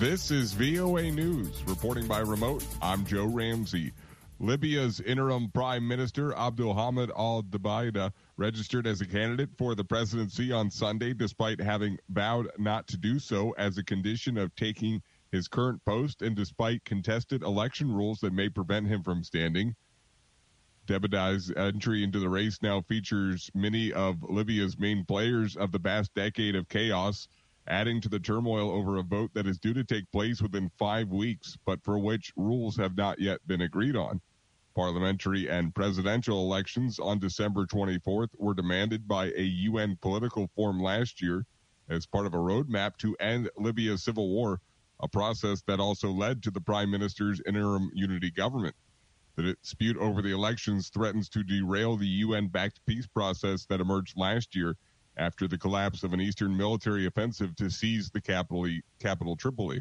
This is VOA News. Reporting by remote, I'm Joe Ramsey. Libya's interim prime minister, Abdulhamid al-Dabaida, registered as a candidate for the presidency on Sunday, despite having vowed not to do so as a condition of taking his current post and despite contested election rules that may prevent him from standing. Dabaida's entry into the race now features many of Libya's main players of the past decade of chaos, adding to the turmoil over a vote that is due to take place within 5 weeks, but for which rules have not yet been agreed on. Parliamentary and presidential elections on December 24th were demanded by a UN political forum last year as part of a roadmap to end Libya's civil war, a process that also led to the prime minister's interim unity government. The dispute over the elections threatens to derail the UN-backed peace process that emerged last year after the collapse of an eastern military offensive to seize the capital Tripoli.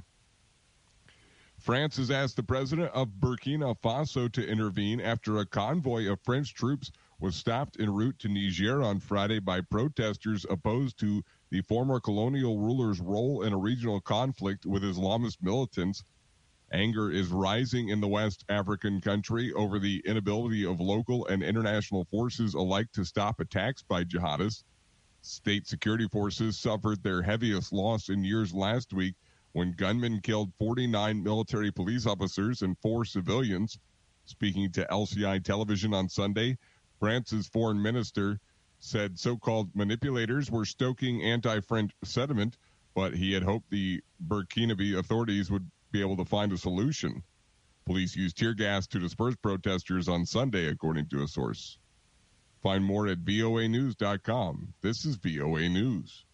France has asked the president of Burkina Faso to intervene after a convoy of French troops was stopped en route to Niger on Friday by protesters opposed to the former colonial ruler's role in a regional conflict with Islamist militants. Anger is rising in the West African country over the inability of local and international forces alike to stop attacks by jihadists. State security forces suffered their heaviest loss in years last week when gunmen killed 49 military police officers and 4 civilians. Speaking to LCI television on Sunday, France's foreign minister said so-called manipulators were stoking anti-French sentiment, but he had hoped the Burkinabe authorities would be able to find a solution. Police used tear gas to disperse protesters on Sunday, according to a source. Find more at voanews.com. This is VOA News.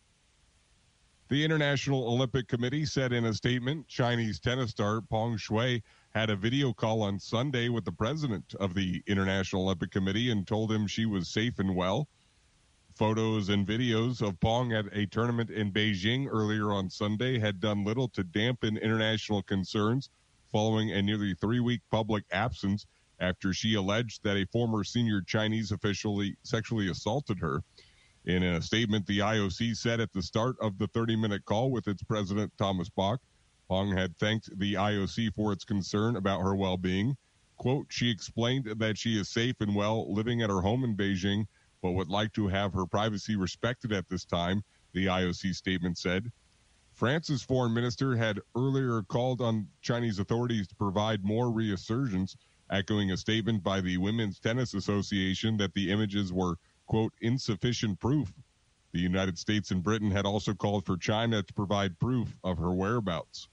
The International Olympic Committee said in a statement Chinese tennis star Peng Shuai had a video call on Sunday with the president of the International Olympic Committee and told him she was safe and well. Photos and videos of Peng at a tournament in Beijing earlier on Sunday had done little to dampen international concerns following a nearly 3-week public absence after she alleged that a former senior Chinese official sexually assaulted her. In a statement, the IOC said at the start of the 30-minute call with its president, Thomas Bach, Peng had thanked the IOC for its concern about her well-being. Quote, she explained that she is safe and well living at her home in Beijing, but would like to have her privacy respected at this time, the IOC statement said. France's foreign minister had earlier called on Chinese authorities to provide more reassurance, echoing a statement by the Women's Tennis Association that the images were, quote, insufficient proof. The United States and Britain had also called for China to provide proof of her whereabouts.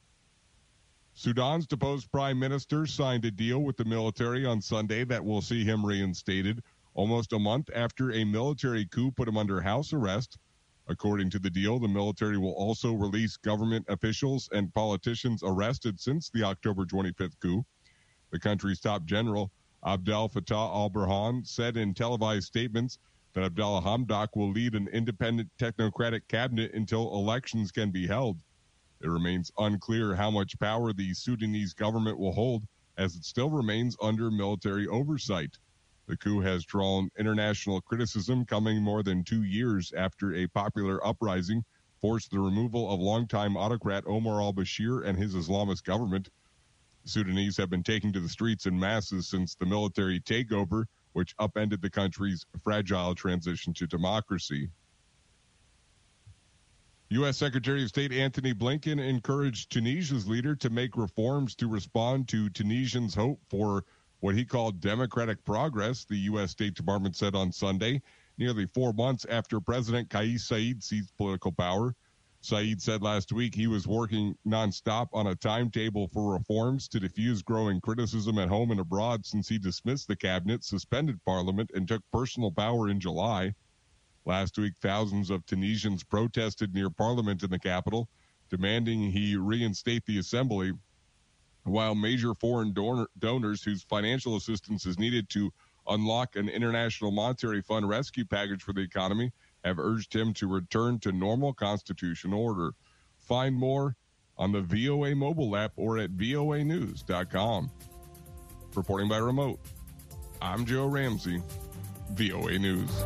Sudan's deposed prime minister signed a deal with the military on Sunday that will see him reinstated almost a month after a military coup put him under house arrest. According to the deal, the military will also release government officials and politicians arrested since the October 25th coup. The country's top general, Abdel Fattah al-Burhan, said in televised statements that Abdallah Hamdok will lead an independent technocratic cabinet until elections can be held. It remains unclear how much power the Sudanese government will hold, as it still remains under military oversight. The coup has drawn international criticism, coming more than 2 years after a popular uprising forced the removal of longtime autocrat Omar al-Bashir and his Islamist government. Sudanese have been taking to the streets in masses since the military takeover, which upended the country's fragile transition to democracy. U.S. Secretary of State Antony Blinken encouraged Tunisia's leader to make reforms to respond to Tunisians' hope for what he called democratic progress, the U.S. State Department said on Sunday, nearly 4 months after President Kais Saied seized political power. Saied said last week he was working nonstop on a timetable for reforms to diffuse growing criticism at home and abroad since he dismissed the cabinet, suspended parliament, and took personal power in July. Last week, thousands of Tunisians protested near parliament in the capital, demanding he reinstate the assembly, while major foreign donors whose financial assistance is needed to unlock an International Monetary Fund rescue package for the economy have urged him to return to normal constitutional order. Find more on the VOA mobile app or at voanews.com. Reporting by remote, I'm Joe Ramsey, VOA News.